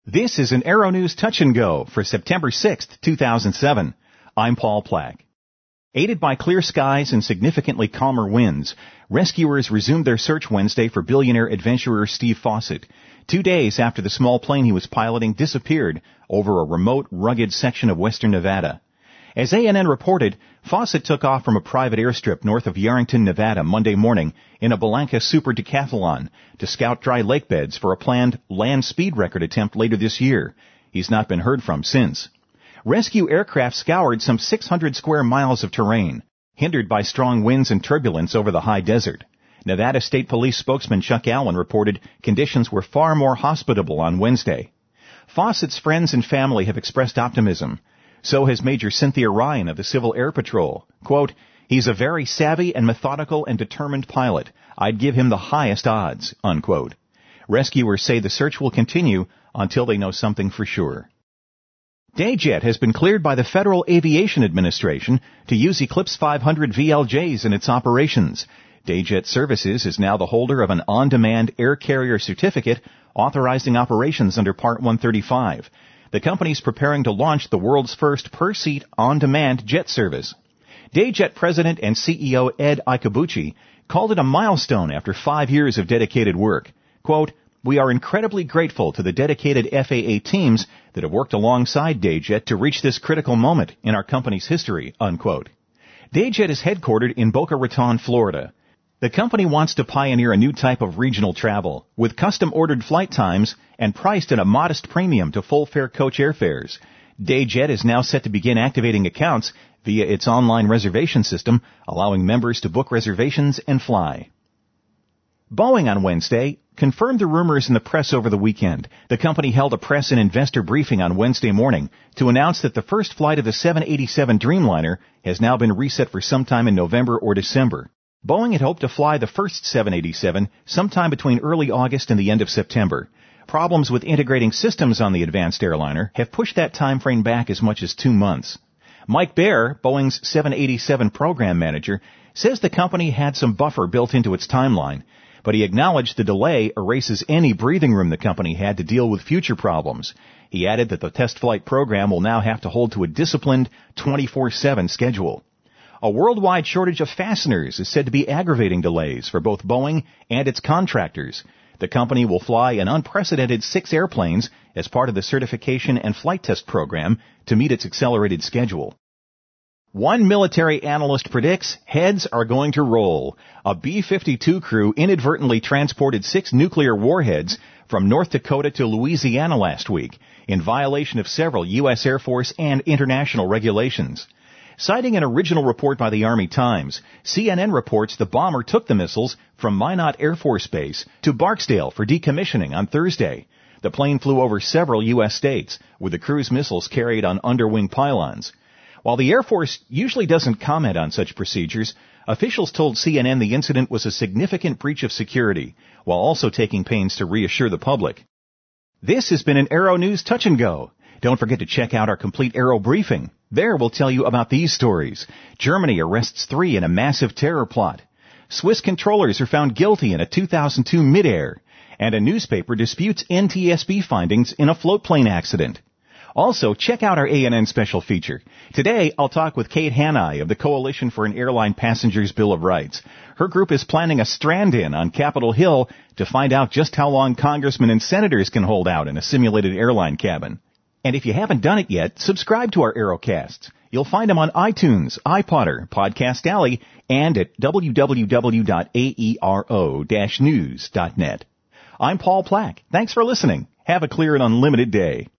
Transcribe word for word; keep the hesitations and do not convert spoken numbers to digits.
This is an Aero News Touch and Go for September sixth, two thousand seven. I'm Paul Plack. Aided by clear skies and significantly calmer winds, rescuers resumed their search Wednesday for billionaire adventurer Steve Fossett, two days after the small plane he was piloting disappeared over a remote, rugged section of western Nevada. As A N N reported, Fossett took off from a private airstrip north of Yarrington, Nevada, Monday morning in a Belanca Super Decathlon to scout dry lake beds for a planned land speed record attempt later this year. He's not been heard from since. Rescue aircraft scoured some six hundred square miles of terrain, hindered by strong winds and turbulence over the high desert. Nevada State Police spokesman Chuck Allen reported conditions were far more hospitable on Wednesday. Fossett's friends and family have expressed optimism. So has Major Cynthia Ryan of the Civil Air Patrol. Quote, "He's a very savvy and methodical and determined pilot. I'd give him the highest odds," unquote. Rescuers say the search will continue until they know something for sure. DayJet has been cleared by the Federal Aviation Administration to use Eclipse five hundred V L Js in its operations. DayJet Services is now the holder of an on-demand air carrier certificate authorizing operations under Part one thirty-five. The company is preparing to launch the world's first per-seat on-demand jet service. DayJet President and C E O Ed Ikabuchi called it a milestone after five years of dedicated work. Quote, "We are incredibly grateful to the dedicated F A A teams that have worked alongside DayJet to reach this critical moment in our company's history," unquote. DayJet is headquartered in Boca Raton, Florida. The company wants to pioneer a new type of regional travel, with custom-ordered flight times and priced at a modest premium to full-fare coach airfares. DayJet is now set to begin activating accounts via its online reservation system, allowing members to book reservations and fly. Boeing on Wednesday confirmed the rumors in the press over the weekend. The company held a press and investor briefing on Wednesday morning to announce that the first flight of the seven eighty-seven Dreamliner has now been reset for sometime in November or December. Boeing had hoped to fly the first seven eighty-seven sometime between early August and the end of September. Problems with integrating systems on the advanced airliner have pushed that time frame back as much as two months. Mike Baer, Boeing's seven eighty-seven program manager, says the company had some buffer built into its timeline, but he acknowledged the delay erases any breathing room the company had to deal with future problems. He added that the test flight program will now have to hold to a disciplined twenty-four seven schedule. A worldwide shortage of fasteners is said to be aggravating delays for both Boeing and its contractors. The company will fly an unprecedented six airplanes as part of the certification and flight test program to meet its accelerated schedule. One military analyst predicts heads are going to roll. A B fifty-two crew inadvertently transported six nuclear warheads from North Dakota to Louisiana last week in violation of several U S Air Force and international regulations. Citing an original report by the Army Times, C N N reports the bomber took the missiles from Minot Air Force Base to Barksdale for decommissioning on Thursday. The plane flew over several U S states, with the crew's missiles carried on underwing pylons. While the Air Force usually doesn't comment on such procedures, officials told C N N the incident was a significant breach of security, while also taking pains to reassure the public. This has been an Aero News Touch and Go. Don't forget to check out our complete Aero briefing. There we'll tell you about these stories. Germany arrests three in a massive terror plot. Swiss controllers are found guilty in a two thousand two midair. And a newspaper disputes N T S B findings in a floatplane accident. Also, check out our A N N special feature. Today, I'll talk with Kate Hanai of the Coalition for an Airline Passenger's Bill of Rights. Her group is planning a strand-in on Capitol Hill to find out just how long congressmen and senators can hold out in a simulated airline cabin. And if you haven't done it yet, subscribe to our Aerocasts. You'll find them on iTunes, iPodder, Podcast Alley, and at w w w dot aero dash news dot net. I'm Paul Plack. Thanks for listening. Have a clear and unlimited day.